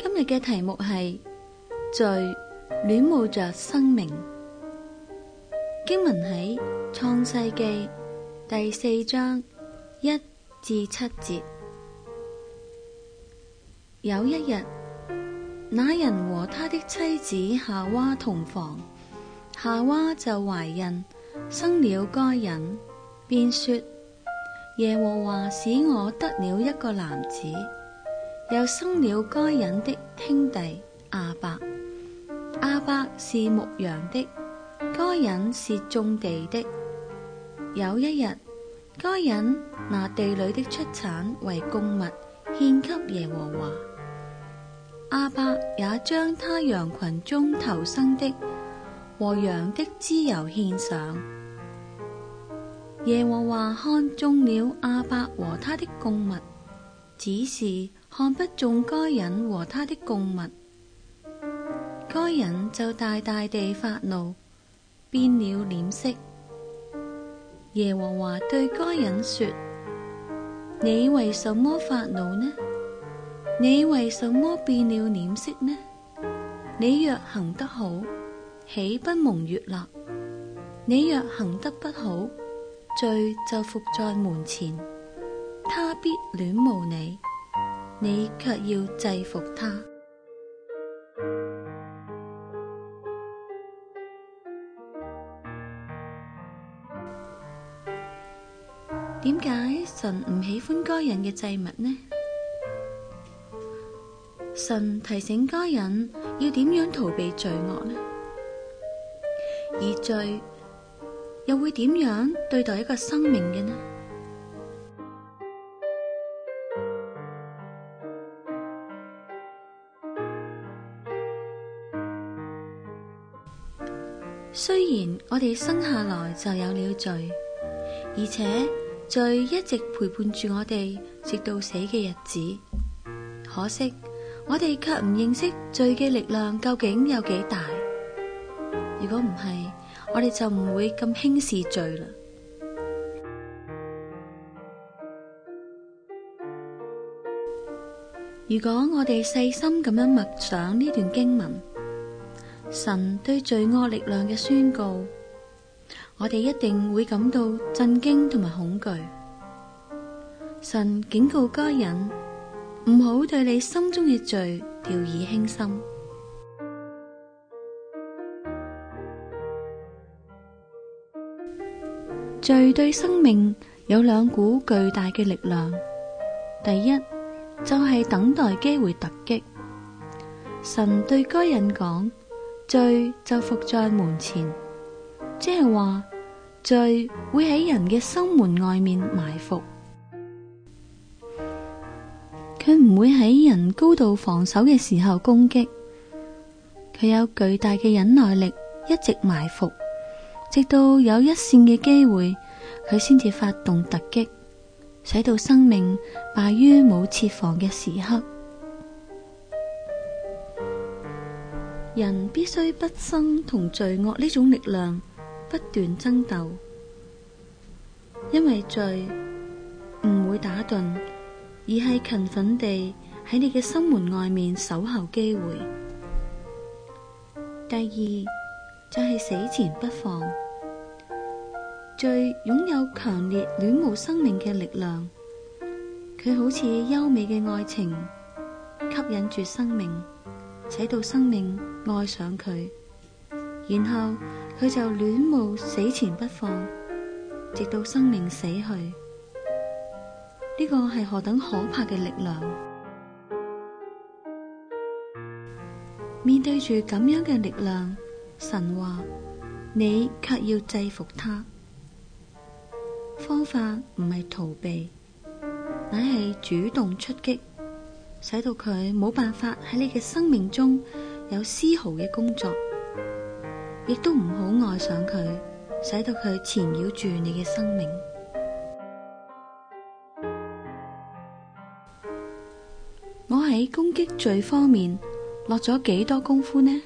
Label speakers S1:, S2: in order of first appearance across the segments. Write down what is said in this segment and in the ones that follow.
S1: 今日嘅題目係罪戀慕着生命。經文喺創世記第4章1至7節。有一日，那人和他的妻子夏娃同房，夏娃就懷孕，生了該隱，便說：耶和華使我得了一個男子。又生了該隱的兄弟亞伯，亞伯是牧羊的，該隱是種地的。有一日，該隱拿地裏的出產為供物獻給耶和華，亞伯也將他羊群中頭生的和羊的脂油獻上。耶和華看中了亞伯和他的供物，只是看不中該隱和他的供物，該隱就大大地發怒，變了臉色。耶和華對該隱說：你為什麼發怒呢？你為什麼變了臉色呢？你若行得好，豈不蒙悅納？你若行得不好，罪就伏在門前，他必戀慕你，你卻要制服他。點解神唔喜歡該隱嘅祭物呢？神提醒該隱要點樣逃避罪惡呢？而罪又會點樣對待一個生命嘅呢？雖然我哋生下來就有了罪，而且罪一直陪伴住我哋直到死嘅日子，可惜我哋卻唔認識罪嘅力量究竟有幾大。如果唔係，我哋就唔會咁輕視罪啦。如果我哋細心咁樣默想呢段經文，神對罪惡力量嘅宣告，我哋一定會感到震驚同埋恐懼。神警告該隱，唔好對你心中嘅罪掉以輕心。罪對生命有兩股巨大嘅力量，第一就係等待機會突擊。神對該隱講，罪就伏在門前，即係話罪會喺人嘅心門外面埋伏，佢唔會喺人高度防守嘅時候攻擊，佢有巨大嘅忍耐力，一直埋伏，直到有一線嘅機會，佢先至發動突擊，使到生命敗於冇設防嘅時刻。人必須畢生同罪惡呢種力量不斷爭鬥，因為罪唔會打盹，而係勤奮地喺你嘅心門外面守候機會。第二就係死前不放，罪擁有強烈戀慕生命嘅力量，佢好似優美嘅愛情，吸引住生命，使到生命愛上佢，然後佢就戀慕死前不放，直到生命死去。呢個係何等可怕嘅力量！面對住咁樣嘅力量，神話你卻要制服他。方法唔係逃避，乃係主動出擊，使到佢冇辦法喺你嘅生命中有絲毫嘅工作，亦都唔好愛上佢，使到佢纏繞住你嘅生命。我喺攻擊罪方面落咗幾多功夫呢？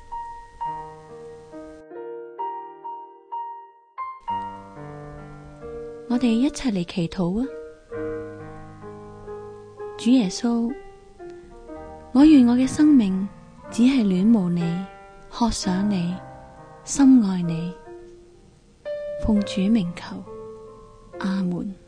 S1: 我哋一齊嚟祈禱啊！主耶穌， 我願我嘅生命只係戀慕你，渴想你，深愛你。奉主名求，阿門。